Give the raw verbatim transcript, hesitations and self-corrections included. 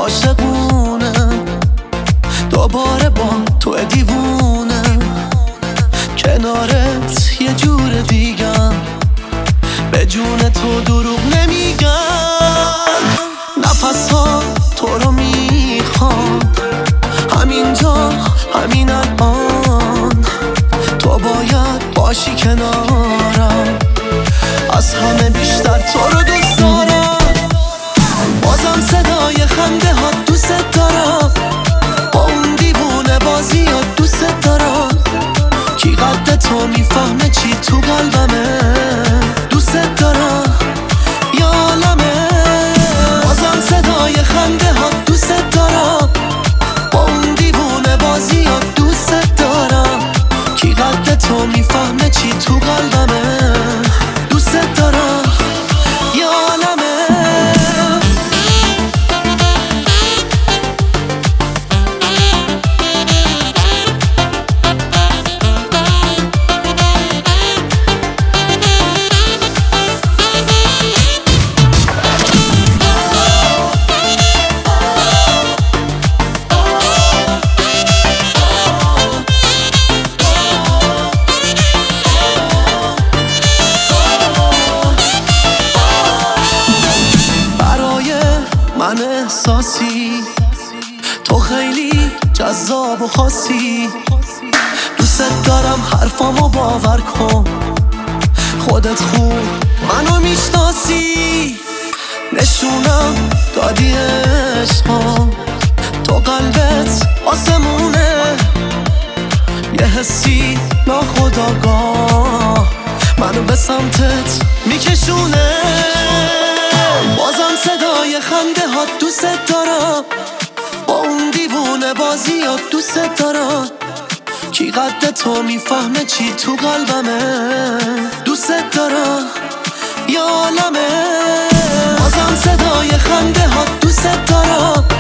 عاشقونه دوباره با تو دیوونه کنارت یه جور دیگم به جون تو دروغ نمیگم نفس ها تو رو میخوام همینجا همین الان تو باید باشی کنارم از همه بیشتر تو رو دوست دارم بازم صدای خنده ها دوست دارم با اون دیوونه بازی ها دوست دارم کی قد تو میفهمه چی تو قلبمه دوست دارم یا عالمه بازم صدای خنده ها دوست دارم با اون دیوونه بازی ها دوست دارم کی قد تو میفهمه چی تو قلبمه دوست دارم یا عالمه من احساسی تو خیلی جذاب و خاصی دوست دارم حرفامو باور کن خودت خوب منو میشناسی نشونم دادی عشقا تو قلبت آسمونه یه حسی ناخودآگاه منو به سمتت میکشونه بازم صدای خنده ها دوست دارم با اون دیوونه بازی ها دوست دارم کی قد تو میفهمه چی تو قلبمه دوست دارم یا عالمه بازم صدای خنده ها دوست دارم